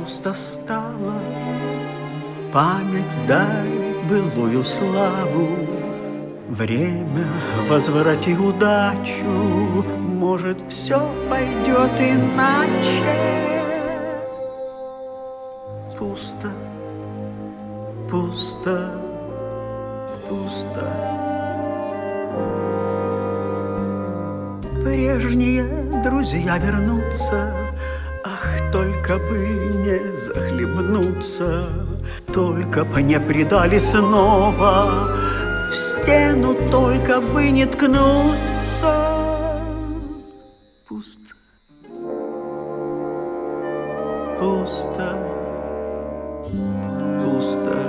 пусто стало. Память дай былую славу, время возврати удачу, может, все пойдет иначе. Пусто, пусто, пусто. Прежние друзья вернутся, ах, только бы не захлебнуться, только бы не предали снова, в стену только бы не ткнуться. Пусто, пусто, пусто.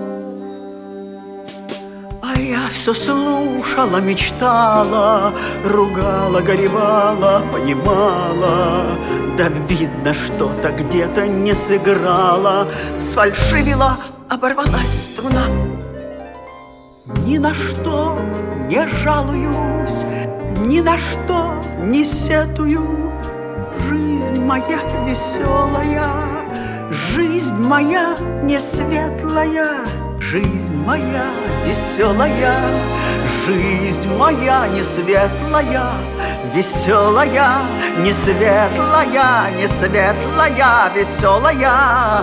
А я все слушала, мечтала, ругала, горевала, понимала. Да видно, что-то где-то не сыграла, сфальшивила, оборвалась струна. Ни на что не жалуюсь, ни на что не сетую. Жизнь моя веселая, жизнь моя не светлая, жизнь моя веселая, жизнь моя не светлая, веселая, не светлая, не светлая, веселая.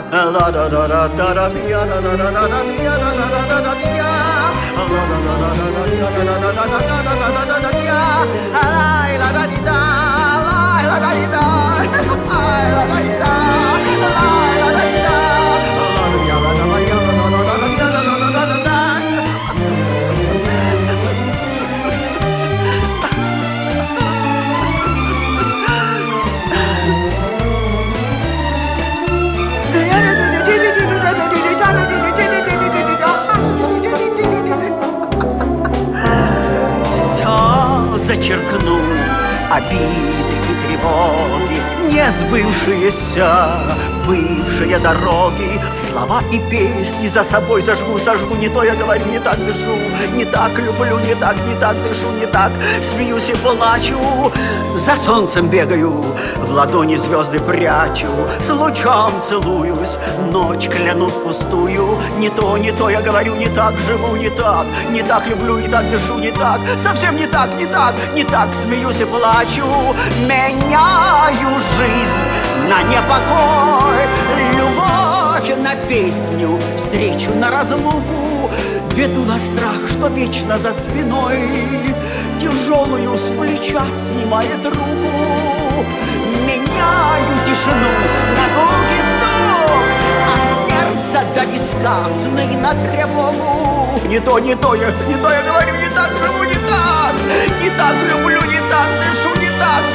Зачеркну обиды и тревоги, не сбывшиеся бывшие дороги, слова и песни за собой зажгу, сожгу. Не то я говорю, не так дышу, не так люблю, не так дышу, не так смеюсь и плачу. За солнцем бегаю, в ладони звезды прячу, с лучом целуюсь, ночь кляну впустую. Не то я говорю, не так живу, не так люблю, не так дышу, не так, совсем не так смеюсь и плачу. Меняю жизнь на непокой, любовь на песню, встречу на разлуку, беду на страх, что вечно за спиной, тяжелую с плеча снимает руку. Меняю тишину на гулкий стук, от сердца до виска сны на тревогу. Не то я говорю, не так живу, не так люблю, не так дышу, не так